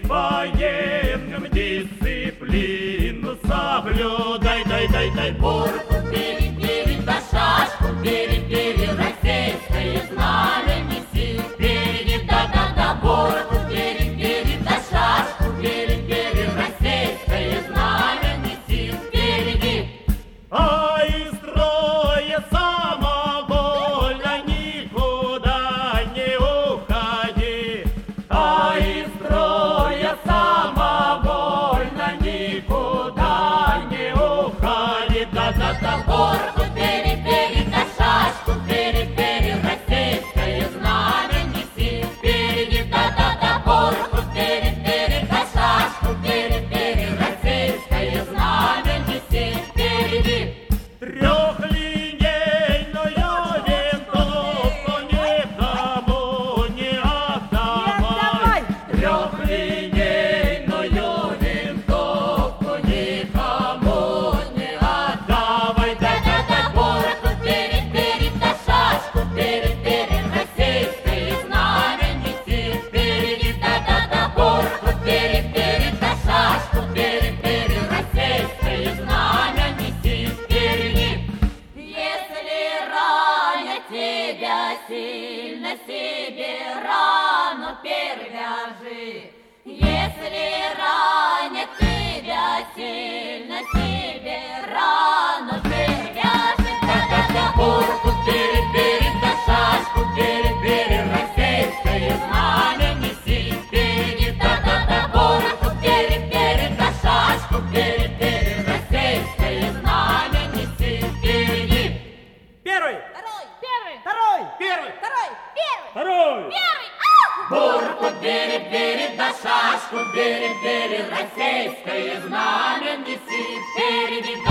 военным дисциплину соблюдай, дай. Бурку бери, да шашку бери, российское знамя неси впереди, да, бурку бери, да шашку бери, российское знамя неси впереди. А из строя самовольно никуда не уходи, а из строя самовольно никуда не уходи, да. Бурку бери, да шашку бери, российское знамя неси впереди, да, бурку бери, да шашку бери, российское знамя неси впереди. Трехлинейную винтовку никому не отдавай. Трехлинейную винтовку никому не отдавай. Бурку бери, да шашку бери, российское знамя неси впереди, да, бурку бери, да шашку бери, российское знамя неси впереди. Если ранят тебя сильно, себе рану перевяжи. Если ранят тебя сильно, себе рану перевяжи. Бурку бери, да шашку бери, российское знамя неси впереди, да, бурку бери, да шашку бери, российское знамя неси впереди. Первый, Второй, второй, первый, второй. бурку бери, да шашку бери, российское знамя неси впереди,